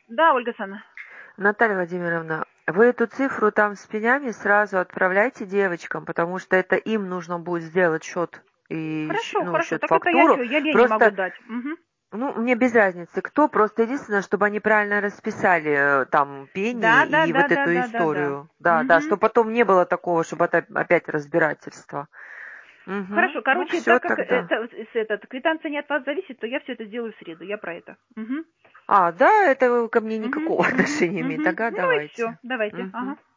Да, Ольга Санна. Наталья Владимировна, вы эту цифру там с пенями сразу отправляйте девочкам, потому что это им нужно будет сделать счет и Хорошо, хорошо. Так это я счет-фактуру. что, я Лене могу Просто, дать. Угу. ну, мне без разницы кто, просто единственное, чтобы они правильно расписали там Да, пени да, и да, вот да, эту да, да, да. историю. Да, да, Угу. чтобы потом не было такого, чтобы это опять разбирательство. Угу. Хорошо, Ну, короче, все так как тогда. квитанция не от вас зависит, то я все это сделаю в среду, я про это. Угу. А, да, это ко мне Угу, никакого угу, отношения имеет. угу. Ага, Ну и все, давайте. давайте. Ага. Мгм.